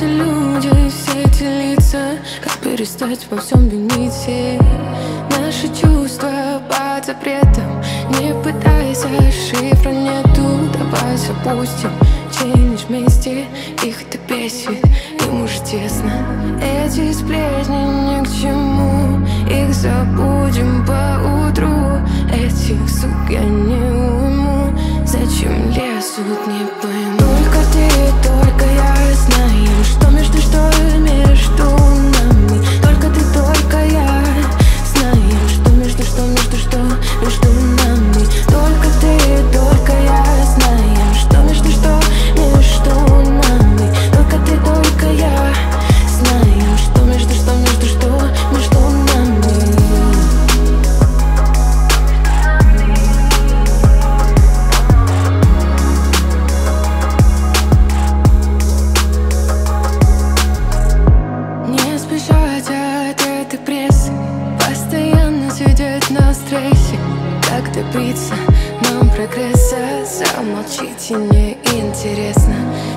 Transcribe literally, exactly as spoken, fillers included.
эти люди, все эти лица? Как перестать во всем винить всех? Наши чувства под запретом. Не пытайся, шифра нету. Давай запустим челлендж вместе. Их это бесит, им уже тесно. Эти сплетни ни к чему, их забудем поутру. Этих сук я не уйму, зачем лезут, не пойму. Только ты, только я знаем, что между, что между нами. Только ты, только я знаем, что между, что между, что между нами. Только ты, только я знаем, что между, что между нами. Только ты, только я знаем, что между, что между, что между нами. Не спешать от этой прессы, постоянно сидеть на стрессе. Как добиться нам прогресса? Замолчите, не интересно.